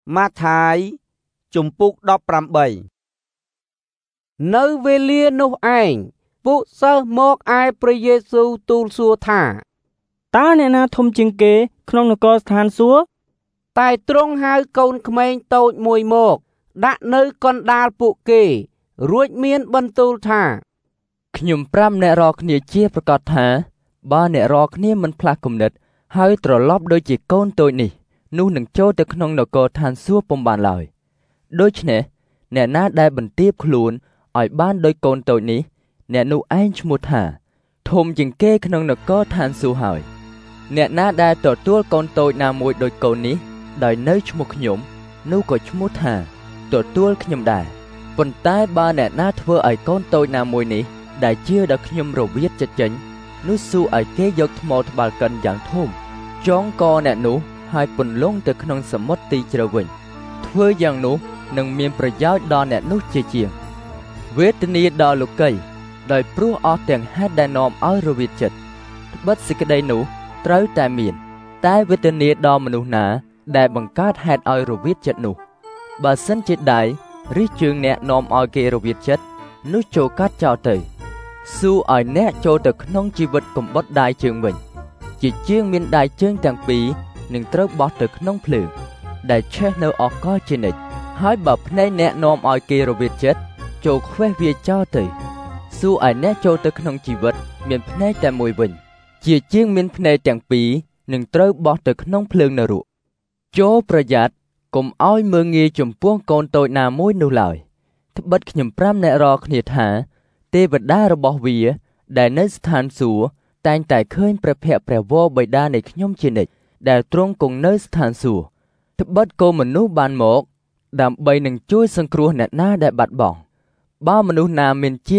ម៉ាថាយជំពូក18នៅវេលានោះឯងពួកសិស្សមកឯព្រះយេស៊ូវទូលសួរថាតើអ្នកណាធំជាងគេក្នុងនគរស្ថានសួគ៌តែទ្រង់ហៅកូនក្មេងតូចមួយមកដាក់នៅកណ្ដាលពួកគេរួចមានបន្ទូលថាខ្ញុំប្រាប់អ្នករាល់គ្នាជាប្រកាសថាបើអ្នករាល់គ្នាមិនផ្លាស់គំនិតហើយត្រឡប់ដូចជាកូនតូចនេះនោះនឹងចូលទៅក្នុងនគរឋានសួគ៌ពុំបានឡើយដូច្នេះអ្នកណាដែលបន្ទាបខ្លួនឲ្យបានដោយកូនតូចនេះអ្នកនោះឯងឈ្មោះថាធំជាងគេក្នុងនគរឋានសួគ៌ហើយអ្នកណាដែលទទួលកូនតូចណាមួយដោយកូននេះដោយនៅឈ្មោះខ្ញុំនោះក៏ឈ្មោះថាទទួលខ្ញុំដែរប៉ុន្តែបើអ្នកណាធ្វើឲ្យកូនតូចណាមួយនេះដែលជឿដល់ខ្ញុំរវិតចិត្តចេញនោះស៊ូឲ្យគេយកថ្មត្បាល់កិនយ៉ាងធំចងកអ្នកនោះហើយពន្លង់ទៅក្នុងសមុទ្រទីជ្រៅវិញធ្វើយ៉ាងនោះនឹងមានប្រយោជន៍ដល់អ្នកនោះជាជាងវេទនាដល់លោកីដោយព្រោះអស់ទាំងហេតុដែលនាំឲ្យរវិតចិត្តត្បិតសេចក្តីនោះត្រូវតែមានតែវេទនាដល់មនុស្សណាដែលបង្កើតហេតុឲ្យរវិតចិត្តនោះបើសិនជាដៃឬជើងអ្នកនាំឲ្យគេរវិតចិត្តនោះចូលកាត់ចោលទៅស៊ូឲ្យអ្នកចូលទៅក្នុងជីវិតកំបុតដៃជើងវិញជាជាងមានដៃជើងទាំងពីរនឹងត្រូវបោះទៅក្នុងភ្លើងដែលឆេះនៅអកលជានិច្ចហើយបើភ្នែកអ្នកនាំឲ្យគេរវិតចិត្តចូលខ្វេះវាចោលទៅស៊ូឲ្យអ្នកចូលទៅក្នុងជីវិតមានភ្នែកតែមួយវិញជាជាងមានភ្នែកទាំងពីរនឹងត្រូវបោះទៅក្នុងភ្លើងនរកចូលប្រយ័ត្នកុំឲ្យមើងងាយចំពោះកូនតូចណាមួយនោះឡើយត្បិតខ្ញុំប្រាប់អ្នករាល់គ្នាថាទេវតារបស់វាដែលនៅស្ថានសួគ៌តែងតែឃើញព្រះភ័ក្ត្រព្រះវរបិតានៃខ្ញុំជានិច្ចដែលទ្រង់គង់នៅស្ថានសួគ៌ត្បិតកូនមនុស្សបានមកដើម្បីនឹងជួយសង្គ្រោះអ្នកណាដែលបាត់បង់បើមនុស្សណាមានជា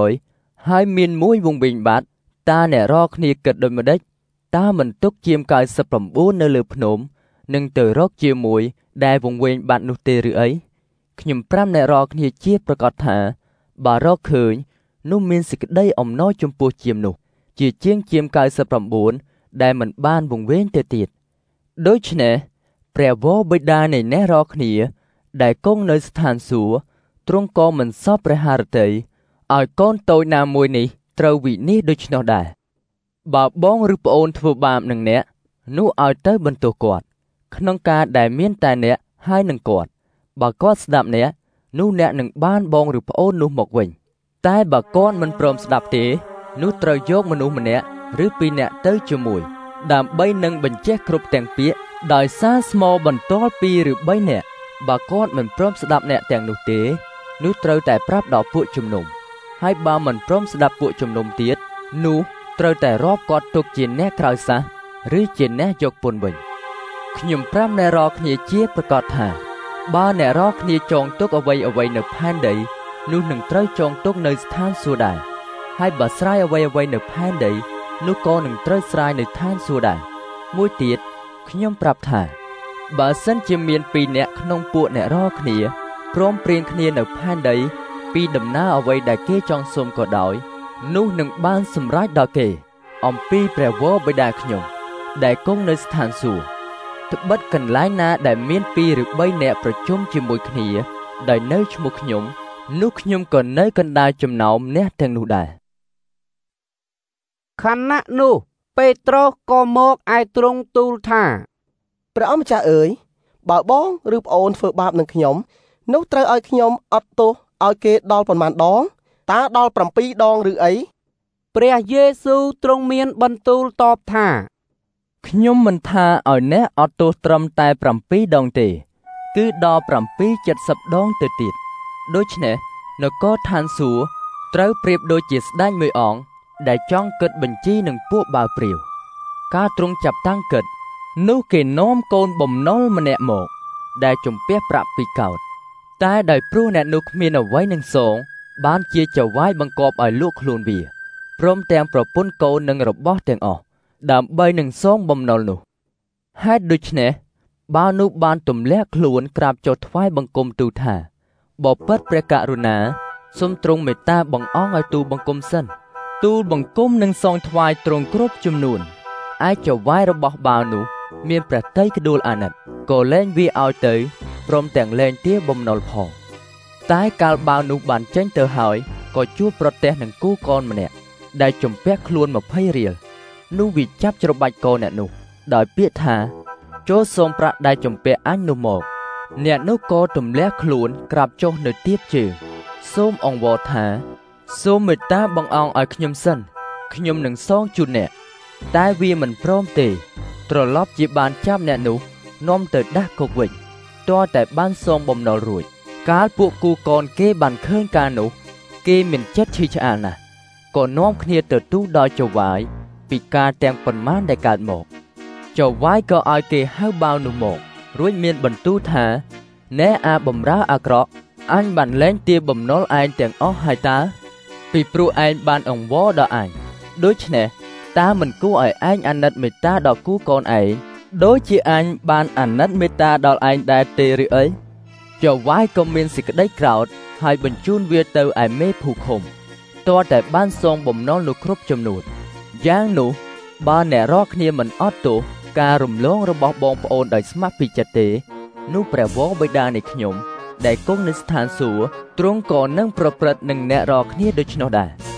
100ហើយមានមួយវង្វេងបាត់តើអ្នករាល់គ្នាគិតដូចម្ដេចតើមិនទុកជាម99នៅលើភ្នំនឹងទៅរកជាមួយដែលវង្វេងបាត់នោះទេឬអីខ្ញុំប្រាប់អ្នករាល់គ្នាជាប្រកាសថាបើរកឃើញនោះមានសេចក្តីអំណរចំពោះជាមនោះជាជាង99ដែលមិនបានវង្វេងទៅទៀតដូច្នេះព្រះវរបិតានៃអ្នករាល់គ្នាដែលគង់នៅស្ថានសួគ៌ទ្រង់ក៏មិនសពព្រះハរតីឲ្យកូនតូចណាមួយនេះត្រូវវិនិច្ឆ័យដូច្នោះដែរបើបងឬប្អូនធ្វើបាបនឹងអ្នកនោះឲ្យទៅបន្ទោសគាត់ក្នុងការដែលមានតែអ្នកហើយនឹងគាត់បើគាត់ស្ដាប់អ្នកនោះអ្នកនឹងបានបងឬប្អូននោះមកវិញតែបើគាត់មិនព្រមស្ដាប់ទេនោះត្រូវយកមនុស្សម្នាក់ឬពីរនាក់ទៅជាមួយដើម្បីនឹងបញ្ជាគ្រប់ទាំងពាក្យដោយសារស្មោបន្ទាល់2ឬ3នាក់បើគាត់មិនព្រមស្ដាប់អ្នកទាំងនោះទេនោះត្រូវតែប្រាប់ដល់ពួកជំនុំហើយបើមិនព្រមស្ដាប់ពួកជំនុំទៀតនោះត្រូវតែរាប់គាត់ទុកជាអ្នកក្រោយសះឬជាអ្នកយកពន្ធវិញខ្ញុំប្រាប់អ្នករាល់គ្នាជាប្រកាសថាបើអ្នករាល់គ្នាចងទុកអ្វីនៅផែនដីនោះនឹងត្រូវចងទុកនៅស្ថានសួគ៌ដែរហើយបើស្រាយអ្វីនៅផែនដីនោះក៏នឹងត្រូវស្រាយនៅឋានសួគ៌ដែរមួយទៀតខ្ញុំប្រាប់ថាបើសិនជាមាន2នាក់ក្នុងពួកអ្នករាល់គ្នាព្រមព្រៀងគ្នានៅផែនដីពីដំណើរអ្វីដែលគេចង់សុំក៏ដោយនោះនឹងបានសម្រេចដល់គេអំពីព្រះវរបិតាខ្ញុំដែលគង់នៅស្ថានសួគ៌ត្បិតកន្លែងណាដែលមាន2ឬ3នាក់ប្រជុំជាមួយគ្នាដោយនៅឈ្មោះខ្ញុំនោះខ្ញុំក៏នៅកណ្ដាលចំណោមអ្នកទាំងនោះដែរខណៈនោះពេត្រុសក៏មកឯទ្រង់ទូលថាព្រះអម្ចាស់អើយបើបងឬប្អូនធ្វើបាបនឹងខ្ញុំនោះត្រូវឲ្យខ្ញុំអត់ទោសឲ្យគេដល់ប៉ុន្មានដងតើដល់7ដងឬអីព្រះយេស៊ូវទ្រង់មានបន្ទូលតបថាខ្ញុំមិនថាឲ្យអ្នកអត់ទោសត្រឹមតែ7ដងទេគឺដល់770ដងទៅទៀតដូច្នេះនគរឋានសួគ៌ត្រូវប្រៀបដូចជាស្ដេចមួយអង្គដែលចង់គិតបញ្ជីនឹងពួកបាវព្រាវការទ្រង់ចាប់តាំងគិតនោះគេនាំកូនបំណុលម្នាក់មកដែលជំពះប្រាក់ពីកោដ្ឋតែដោយព្រោះអ្នកនោះគ្មានអ្វីនឹងសងបានជាចៅហ្វាយបង្គាប់ឲ្យលក់ខ្លួនវាព្រមទាំងប្រពន្ធកូននិងរបស់ទាំងអស់ដើម្បីនឹងសងបំណុលនោះហេតុដូច្នេះបាវនោះបានទម្លាក់ខ្លួនក្រាបចុះថ្វាយបង្គំទូលថាបបិទ្ធព្រះករុណាសូមទ្រង់មេត្តាបង្អង់ឲ្យទូលបង្គំសិនទូលបង្គំនឹងសងថ្វាយទ្រង់គ្រប់ចំនួនឯចៅហ្វាយរបស់បាវនោះមានព្រះទ័យក្ដួលអាណិតក៏លែងវាឲ្យទៅព្រមទាំងលែងទាបំណុលផងតែកាលបាវនោះបានចេញទៅហើយក៏ជួបប្រទះនឹងគូកនម្នាក់ដែលជំពាក់ខ្លួន20រៀលនោះវាចាប់ច្របាច់កអ្នកនោះដោយពាក្យថាចូលសូមប្រាក់ដែលជំពាក់អញនោះមកអ្នកនោះក៏ទម្លាក់ខ្លួនក្រាបចុះនៅទៀបជើងសូមអង្វរថាសូមមេត្តាបងអោងឲ្យខ្ញុំសិនខ្ញុំនឹងសងជូនអ្នកតែវាមិនព្រមទេត្រឡប់ជាបានចាប់អ្នកនោះនាំទៅដាស់គុកវិញទាល់តែបានសងបំណុលរួចកាលពួកគូកនគេបានឃើញការនោះគេមានចិត្តឈឺឆ្អាលណាស់ក៏នាំគ្នាទៅទូលដល់ចៅវាយពីការទាំងប៉ុន្មានដែលកើតមកចៅវាយក៏ឲ្យគេហៅបាវនោះមករួចមានបន្ទូលថាណែអាបំរើអាក្រក់អញបានលែងទាបំណុលឯងទាំងអស់ហើយតើពីព្រោះឯងបានអង្វរដល់អញដូច្នេះតើមិនគួរឲ្យឯងអាណិតមេត្តាដល់គូកូនឯងដូចជាអញបានអាណិតមេត្តាដល់ឯងដែរទេឬអីចៅវាយក៏មានសេចក្តីក្រោធហើយបញ្ជូនវាទៅឯមេភូខុំទាល់តែបានសងបំណុលនោះគ្រប់ចំនួនយ៉ាងនោះបើអ្នករាល់គ្នាមិនអត់ទោសការរំលងរបស់បងប្អូនដោយស្ម័គ្រពីចិត្តទេនោះព្រះវរបិតានៃខ្ញុំដែលគង់នៅស្ថានសួគ៌ទ្រង់ក៏នឹងប្រព្រឹត្តនឹងអ្នករាល់គ្នាដូច្នោះដែរ